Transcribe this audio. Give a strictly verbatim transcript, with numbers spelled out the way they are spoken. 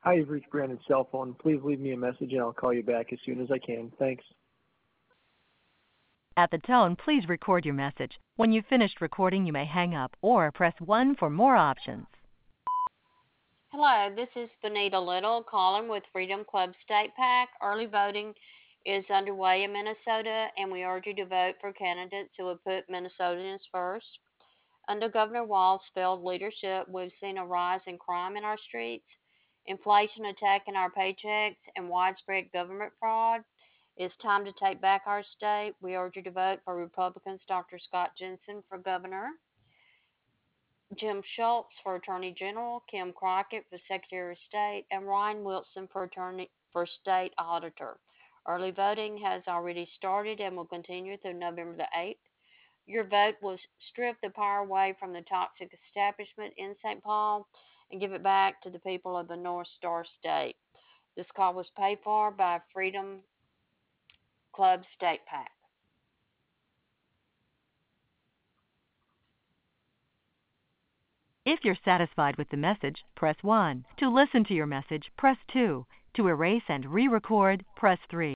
Hi, you've reached Brandon's cell phone. Please leave me a message and I'll call you back as soon as I can. Thanks. At the tone, please record your message. When you've finished recording, you may hang up or press one for more options. Hello, this is Benita Little calling with Freedom Club State PAC. Early voting is underway in Minnesota, and we urge you to vote for candidates who will put Minnesotans first. Under Governor Walz's failed leadership, we've seen a rise in crime in our streets, inflation attacking our paychecks, and widespread government fraud. It's time to take back our state. We urge you to vote for Republicans Doctor Scott Jensen for governor, Jim Schultz for Attorney General, Kim Crockett for Secretary of State, and Ryan Wilson for Attorney for State Auditor. Early voting has already started and will continue through November the eighth. Your vote will strip the power away from the toxic establishment in Saint Paul and give it back to the people of the North Star State. This call was paid for by Freedom Club State PAC. If you're satisfied with the message, press one. To listen to your message, press two. To erase and re-record, press three.